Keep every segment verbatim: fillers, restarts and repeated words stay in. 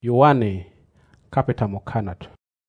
Yohane kapita mokanat.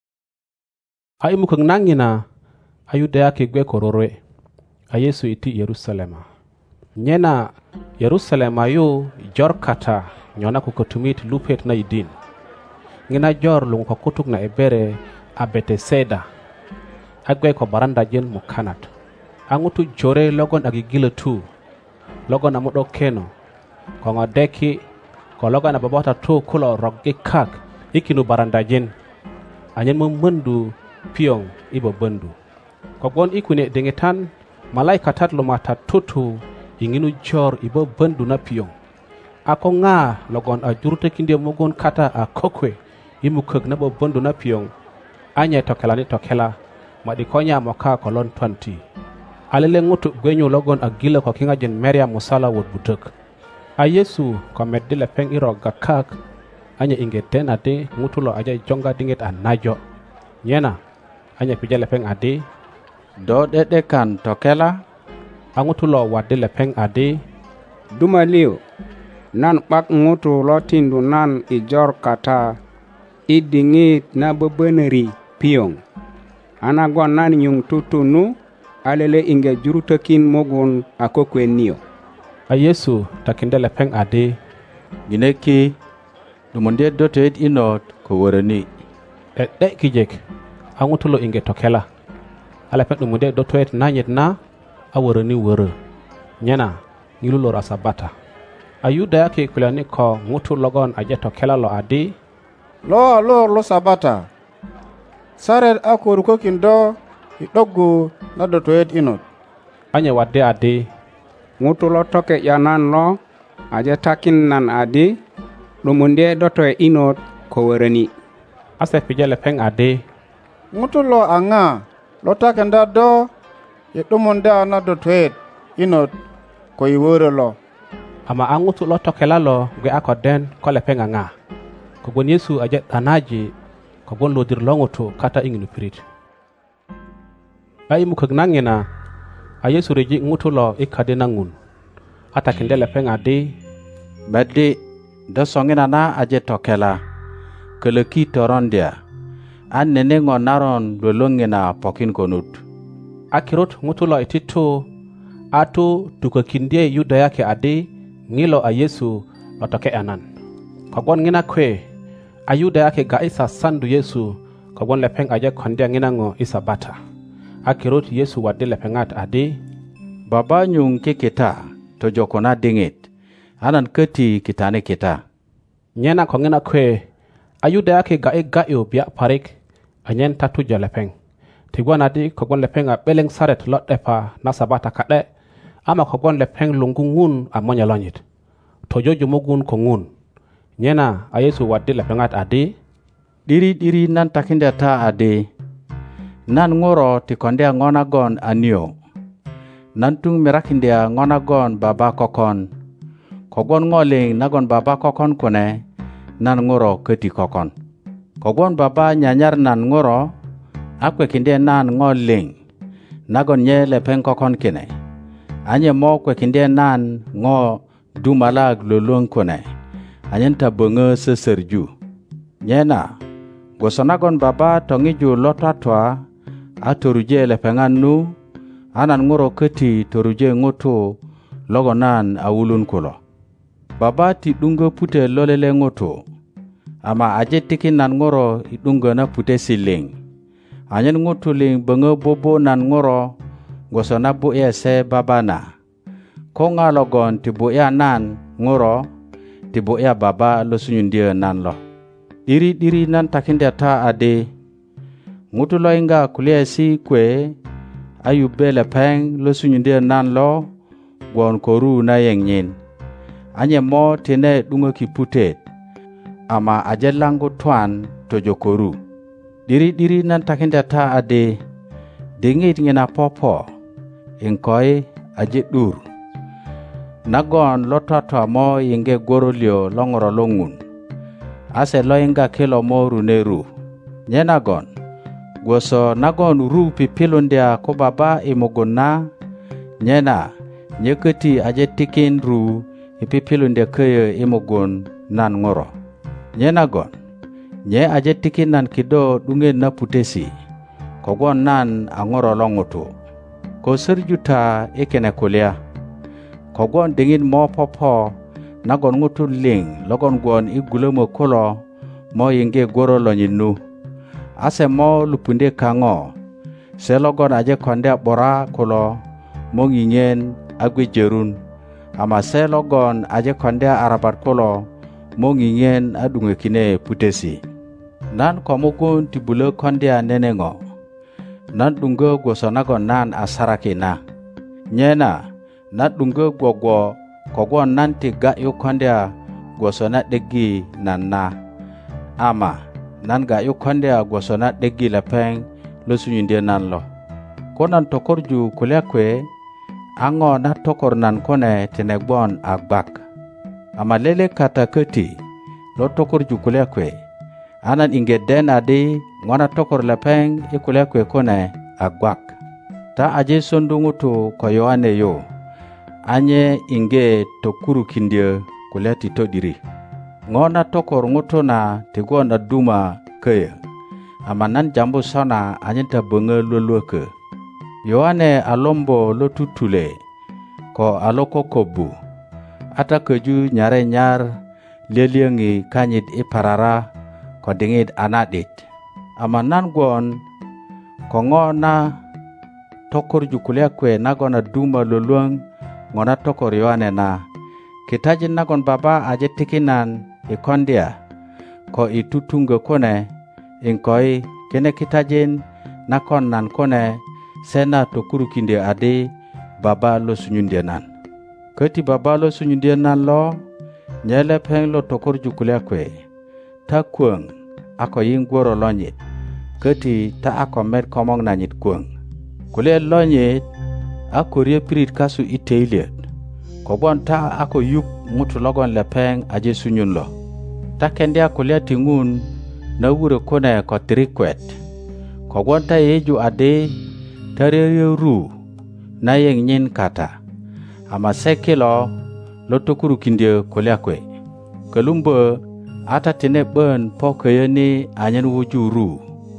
A imukang nangina ayuda yake gwe korore a Yesu iti Yerusalema. Nyena Yerusalema yu jor kata nyona kukotumit lupet na idin. Ngina jor lungo kutuk na ebere a Beteseda. Agwe ko baranda jen mokanat. Angutu jore logon agigile tu. Logon amudo keno. Kongo deki ko logon ababota tu kulo rogge kak ikinu baranda jen. Anyen mumundu piong ibo bendu. Kogon ikune dengetan malaika tatlo mata tutu inginu jor ibo bendu na piong. Ako nga logon a jurute kinde mugon kata a kokwe imu kek na bo bendu na piong. Anya tokela ni tokela madikonya moka kolon twenty. Alele ngutu gwenyu logon a gila ko kinga jen Maria musala wod butuk. A Yesu ko meddile peng iro gakak anya inge tenate ngutulo aja jonga dinget a najo. Nyena anya pijale peng ade do dede kan tokela angutulo wadile peng ade duma liu nan pak ngutu lo tindu nan ijor kata idingit na bebeneri piong anagon nan yung tutunu alele inge jurutakin mogun akokwe niyo. A Yesu takindele peng ade gineki dumonde dotet inot ko worani e de kijek angutulo inge tokela ala pek dumunde dotoet nanyet na aworani wore nyena nilulo rasabata ayuda yake kulani ko ngutu logon aje tokela lo ade lo lo lo sabata sare akoru ko kindo idoggu na dotoet inot anya wadde ade ngutu lo toke yanan lo aje takin nan ade dumunde dotoet inot ko worani ase pijale peng ade ngutulo anga lo takenda do yedumunde ana dotoet inot ko iwore lo ama angutu lo tokela lo gwe akoden ko le peng anga ko gon Yesu aje tanaji ko gon lodir longoto kata inginu pirit ay mukag nangena a Yesu reji ngutulo ikade nangun atakindele peng ade badde da songena na aje tokela keleki torondia an nene ngo naron lolongena pokin konut akirot ngutulo itito ato tukakindie yuda yake ade ngilo a Yesu lotoke anan kogon ngina kwe ayuda yake ga isa sandu Yesu kogon lepeng aje kondia ngina ngo isa bata akirot Yesu wade lepengat ade baba nyung ke kita to jokona dingit anan keti kitane kita nyena ko ngina kwe ayuda yake ga e ga yo bia parik anyen tatu jalepeng tigwana di kogon lepeng a beleng saret lot depa na sabata kade ama kogon lepeng lungungun amonya lonyit tojoju mugun kongun nyena a Yesu wadde lepengat ade diri diri nan takinde ta ade nan ngoro ti konde ngona gon anio nan tung merakinde ngona gon baba kokon kogon ngoling nagon baba kokon kone nan ngoro keti kokon kogon baba nyanyar nan ngoro akwe kinde nan ngoling nagon nye lepeng kokon kine anye mo kwe kinde nan ngo dumalag lolong kone anyen tabunge seserju nyena gosonagon baba tongiju lotatwa atoruje lepengan nu anan ngoro keti toruje ngoto logonan awulun kulo baba ti dungo pute lolele ngoto ama aje tikin nan ngoro idungo na pute siling anyen ngoto ling bengo bobo nan ngoro gosona bu ese babana ko ngalogon ti bu ya nan ngoro ti bu ya baba lo sunyundia nan lo diri diri nan takinde ta ade ngutu lo inga kulia si kwe ayubele peng lo sunyundia nan lo gon koru na yengnyin anye mo tine dungo kiputet ama ajelangu twan to jokoru diri diri nan takinde ta ade dingit ngina popo inkoi aje dur nagon lotata mo yinge gorolio longoro longun ase lo inga kilo mo runeru nyenagon goso nagon ru pipilundia ko baba imogona nyena nyeketi aje tikin ru ipipilundia keye imogon nan ngoro nyenagon nye aje tikin nan kido dungen na putesi kogwon nan angoro longutu ko serjuta ikene kulia kogwon dingin mo popo nagon ngutu ling logon gwon igulomo kolo mo yinge goro lonyinu ase mo lupunde kango se logon aje konde bora kolo mo ngingen agwe jerun ama se logon aje konde arabat kolo mo ngingen adunge kine putesi nan komugun tibulo konde nenengo nan dungo gosonagon nan asarake na nyena nan dungo gwogwo kogwon nan ti ga yu konde gosona degi nan na ama nan ga yu konde gosona degi lapeng lo sunyinde nan lo konan tokorju kulekwe ango na tokor nan kone tinegbon agbak ama lele kata keti lo tokorju kulekwe anan inge den adi ngona tokor lapeng ikulekwe kone agbak ta aje sondungutu ko yoane yo anye inge tokuru kindie kuleti todiri ngona tokor ngutu na tigon aduma kaya amanan jambu sona anyenta bunga luluke yoane alombo lo tutule ko aloko kobu ata keju nyare nyar leliengi kanyit iparara ko dingit anadit amanan gon kongo na tokor jukulia kwe nagona duma luluang ngona tokor yoane na kitajin nagon baba aje tikinan ikondia ko itutunga kone inkoi kene kitajin nakon nan kone sena tokuru kinde ade baba lo sunyundia nan keti baba lo sunyundia nan lo nyele peng lo tokor jukulia kwe ta kuang ako yin gworo lonyit keti ta ako med komong nanyit kuang kule lonyit ako rie pirit kasu iteiliet kobon ta ako yup mutu logon lepeng aje sunyun lo ta kendia kulia tingun na wure kone ko trikwet kobon ta yeju ade tarere ru na yeng nyin kata ama sekilo lo tokuru kinde kulia kwe kelumbo ata tine ben pokeyeni anyen wuju ru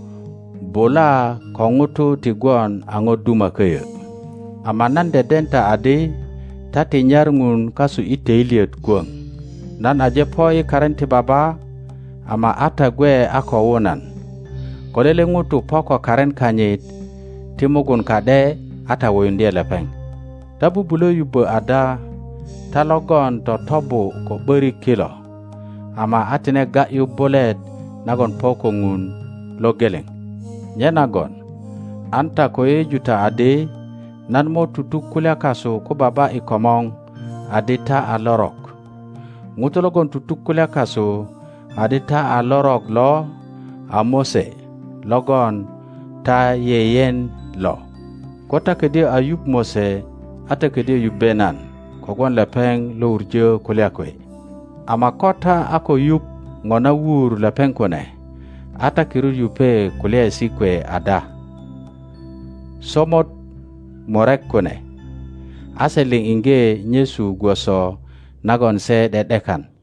bola kongutu tigwan ango duma keye amanan de denta ade tati nyarngun kasu iteiliet kuang nan aje poi karenti baba ama ata gwe ako wonan kolele ngutu poko karen kanyit timugun kade ata woyundie lepeng tabu bulo yubo ada talogon to tobu ko beri kilo ama atine ga yu bolet nagon poko ngun lo geleng nyenagon anta koye juta ade nan mo tutu kulia kaso ko baba ikomong adita alorok ngutulogon tutu kulia kaso adita alorok lo amose logon ta yeyen lo kota kede ayub mose ata kede yubenan kogon lepeng lo urje kulia kwe ama kota ako yup ngona wur lepeng kone ata kiru yupe kulia sikwe ada somot morek kone aseling inge nyesu gwoso nagon se dedekan